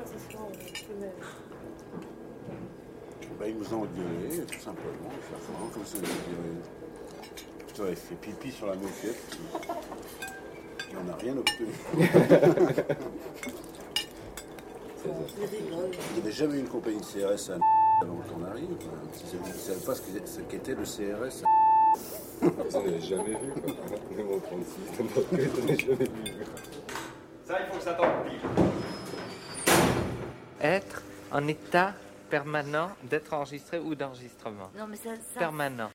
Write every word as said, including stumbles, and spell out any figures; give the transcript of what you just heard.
ce soir, on connaît. Ben, ils nous ont engueulés, tout simplement. Simplement, comme ça, je t'aurais fait pipi sur la moquette. Et on n'a rien obtenu. Il n'y avait jamais eu une compagnie de C R S à avant qu'on arrive. Ils ne savaient pas ce qu'était le C R S. On n'avait jamais vu, quoi. Même en trente-six, on n'avait jamais vu. Ça, il faut que ça tombe pile. Être en état permanent d'être enregistré ou d'enregistrement. Non, mais ça, ça... Permanent.